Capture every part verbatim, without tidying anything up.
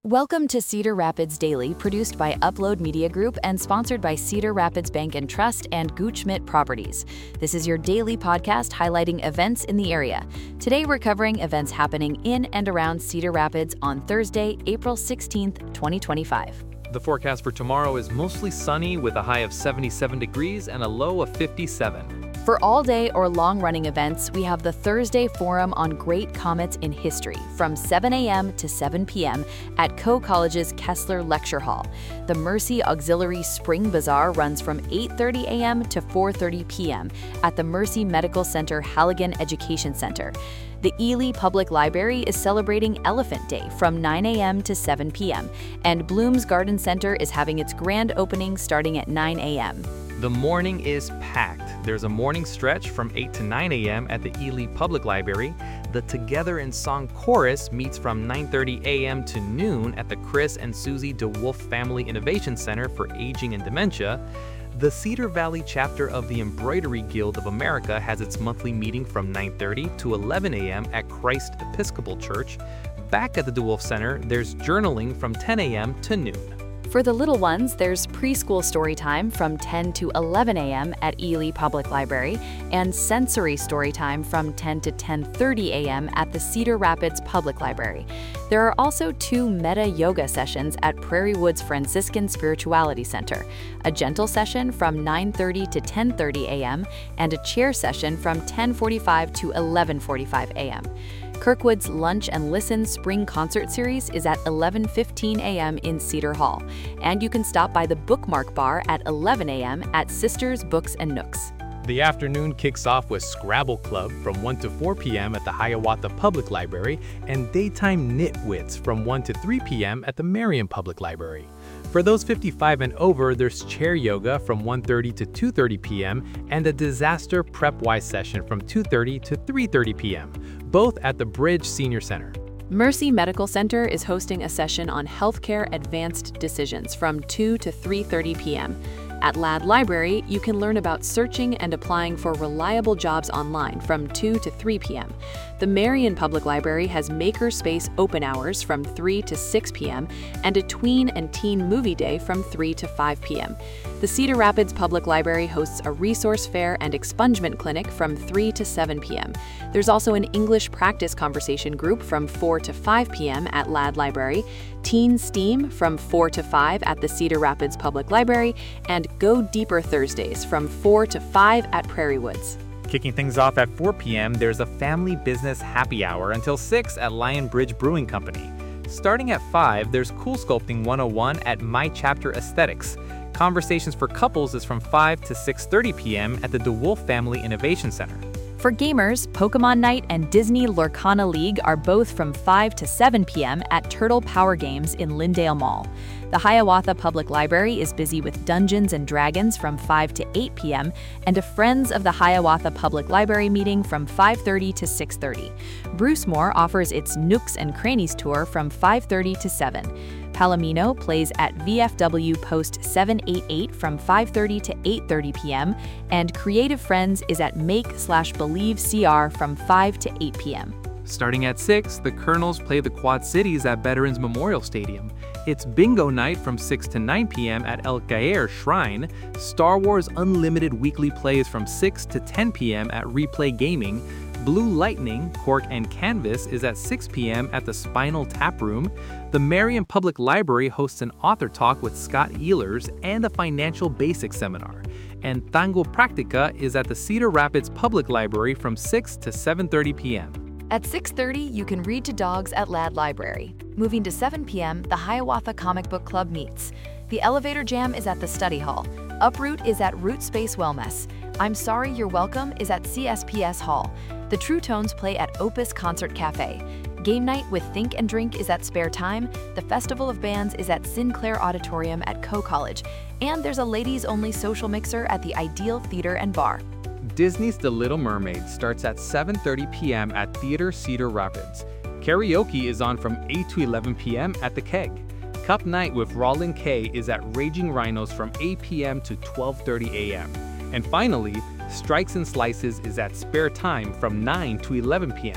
Welcome to Cedar Rapids Daily, produced by Upload Media Group and sponsored by Cedar Rapids Bank and Trust and Gutschmidt Properties. This is your daily podcast highlighting events in the area. Today we're covering events happening in and around Cedar Rapids on Thursday, April sixteenth, twenty twenty-five. The forecast for tomorrow is mostly sunny with a high of seventy-seven degrees and a low of fifty-seven. For all-day or long-running events, we have the Thursday Forum on Great Comets in History from seven a m to seven p m at Coe College's Kessler Lecture Hall. The Mercy Auxiliary Spring Bazaar runs from eight thirty a m to four thirty p m at the Mercy Medical Center Halligan Education Center. The Ely Public Library is celebrating Elephant Day from nine a m to seven p m, and Bloom's Garden Center is having its grand opening starting at nine a m The morning is packed. There's a morning stretch from eight to nine a m at the Ely Public Library. The Together in Song Chorus meets from nine thirty a m to noon at the Chris and Susie DeWolf Family Innovation Center for Aging and Dementia. The Cedar Valley chapter of the Embroidery Guild of America has its monthly meeting from nine thirty to eleven a m at Christ Episcopal Church. Back at the DeWolf Center, there's journaling from ten a m to noon. For the little ones, there's preschool story time from ten to eleven a m at Ely Public Library and sensory story time from ten to ten thirty a m at the Cedar Rapids Public Library. There are also two meta yoga sessions at Prairie Woods Franciscan Spirituality Center, a gentle session from nine thirty to ten thirty a m and a chair session from ten forty-five to eleven forty-five a m Kirkwood's Lunch and Listen Spring Concert Series is at eleven fifteen a m in Cedar Hall, and you can stop by the Bookmark Bar at eleven a m at Sisters Books and Nooks. The afternoon kicks off with Scrabble Club from one to four p m at the Hiawatha Public Library and Daytime Nitwits from one to three p m at the Marion Public Library. For those fifty-five and over, there's chair yoga from one thirty to two thirty p m and a disaster prep-wise session from two thirty to three thirty p m, both at the Bridge Senior Center. Mercy Medical Center is hosting a session on healthcare advanced decisions from two to three thirty p m At Ladd Library, you can learn about searching and applying for reliable jobs online from two to three p m The Marion Public Library has Makerspace open hours from three to six p m and a tween and teen movie day from three to five p m The Cedar Rapids Public Library hosts a resource fair and expungement clinic from three to seven p m There's also an English practice conversation group from four to five p m at Ladd Library, Teen STEAM from four to five at the Cedar Rapids Public Library, and Go Deeper Thursdays from four to five at Prairie Woods. Kicking things off at four p m, there's a family business happy hour until six at Lion Bridge Brewing Company. Starting at five, there's Cool Sculpting one oh one at My Chapter Aesthetics. Conversations for Couples is from five to six thirty p m at the DeWolf Family Innovation Center. For gamers, Pokemon Night and Disney Lorcana League are both from five to seven p m at Turtle Power Games in Lyndale Mall. The Hiawatha Public Library is busy with Dungeons and Dragons from five to eight p m and a Friends of the Hiawatha Public Library meeting from five thirty to six thirty. Bruce Moore offers its Nooks and Crannies tour from five thirty to seven. Palomino plays at V F W Post seven eighty-eight from five thirty to eight thirty p m and Creative Friends is at Make slash Believe C R from five to eight p m Starting at six, the Colonels play the Quad Cities at Veterans Memorial Stadium. It's Bingo Night from six to nine p m at El Gaer Shrine. Star Wars Unlimited weekly plays from six to ten p m at Replay Gaming. Blue Lightning, Cork and Canvas is at six p m at the Spinal Tap Room. The Marion Public Library hosts an author talk with Scott Ehlers and a financial basics seminar. And Tango Practica is at the Cedar Rapids Public Library from six to seven thirty p m At six thirty, you can read to dogs at Ladd Library. Moving to seven p m, the Hiawatha Comic Book Club meets. The Elevator Jam is at the Study Hall. Uproot is at Root Space Wellness. I'm Sorry You're Welcome is at C S P S Hall. The True Tones play at Opus Concert Cafe. Game Night with Think and Drink is at Spare Time. The Festival of Bands is at Sinclair Auditorium at Coe College. And there's a ladies-only social mixer at the Ideal Theater and Bar. Disney's The Little Mermaid starts at seven thirty p m at Theater Cedar Rapids. Karaoke is on from eight to eleven p m at The Keg. Cup Night with Roland K is at Raging Rhinos from eight p m to twelve thirty a m And finally, Strikes and Slices is at Spare Time from nine to eleven p m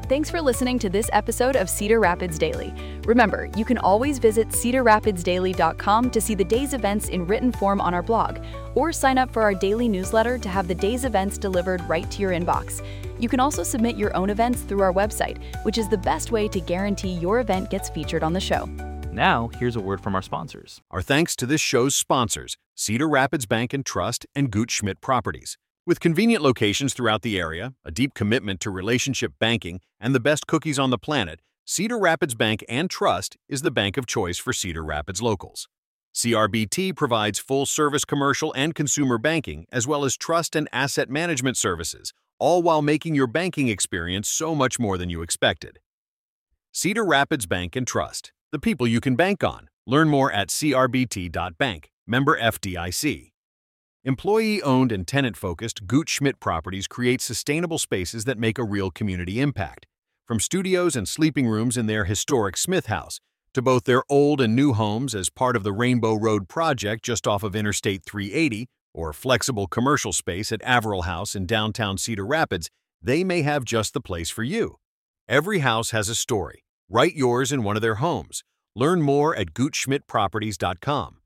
Thanks for listening to this episode of Cedar Rapids Daily. Remember, you can always visit cedar rapids daily dot com to see the day's events in written form on our blog, or sign up for our daily newsletter to have the day's events delivered right to your inbox. You can also submit your own events through our website, which is the best way to guarantee your event gets featured on the show. Now, here's a word from our sponsors. Our thanks to this show's sponsors, Cedar Rapids Bank and Trust and Gooch Schmidt Properties. With convenient locations throughout the area, a deep commitment to relationship banking, and the best cookies on the planet, Cedar Rapids Bank and Trust is the bank of choice for Cedar Rapids locals. C R B T provides full-service commercial and consumer banking, as well as trust and asset management services, all while making your banking experience so much more than you expected. Cedar Rapids Bank and Trust, the people you can bank on. Learn more at c r b t dot bank, member F D I C. Employee-owned and tenant-focused Gooch Schmidt Properties create sustainable spaces that make a real community impact. From studios and sleeping rooms in their historic Smith House, to both their old and new homes as part of the Rainbow Road project just off of Interstate three eighty, or flexible commercial space at Averill House in downtown Cedar Rapids, they may have just the place for you. Every house has a story. Write yours in one of their homes. Learn more at gooch schmidt properties dot com.